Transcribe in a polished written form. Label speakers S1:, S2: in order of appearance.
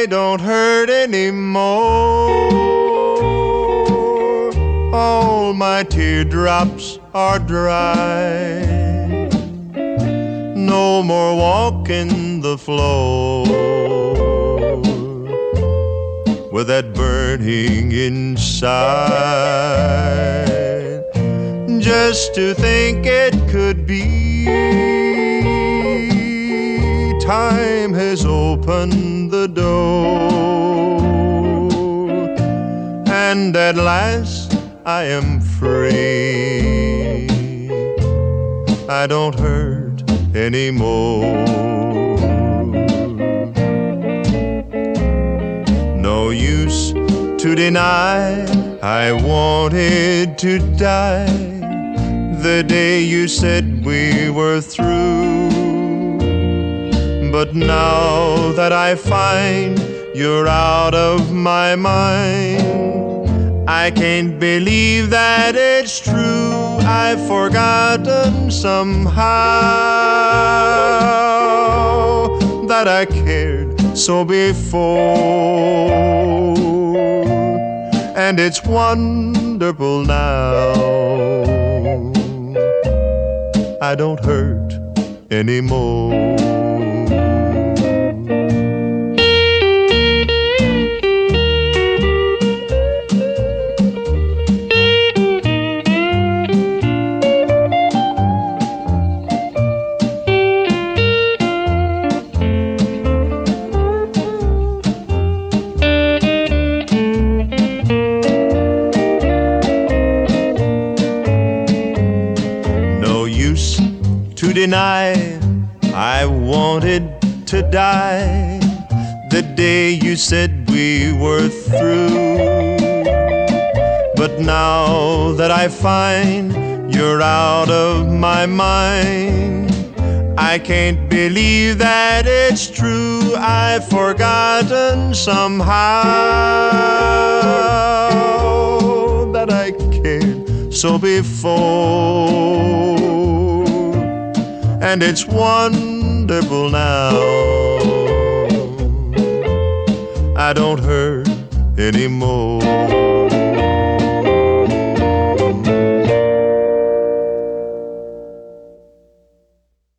S1: don't hurt anymore. All my teardrops are dry. No more walking the floor with that burning inside. Just to think it could be, time has opened the door, and at last I am free. I don't hurt anymore. No use to deny I wanted to die the day you said we were through. But now that I find you're out of my mind, I can't believe that it's true. I've forgotten somehow that I cared so before, and it's wonderful now. I don't hurt anymore. To deny I wanted to die the day you said we were through. But now that I find you're out of my mind, I can't believe that it's true. I've forgotten somehow that I cared so before, and it's wonderful now. I don't hurt anymore.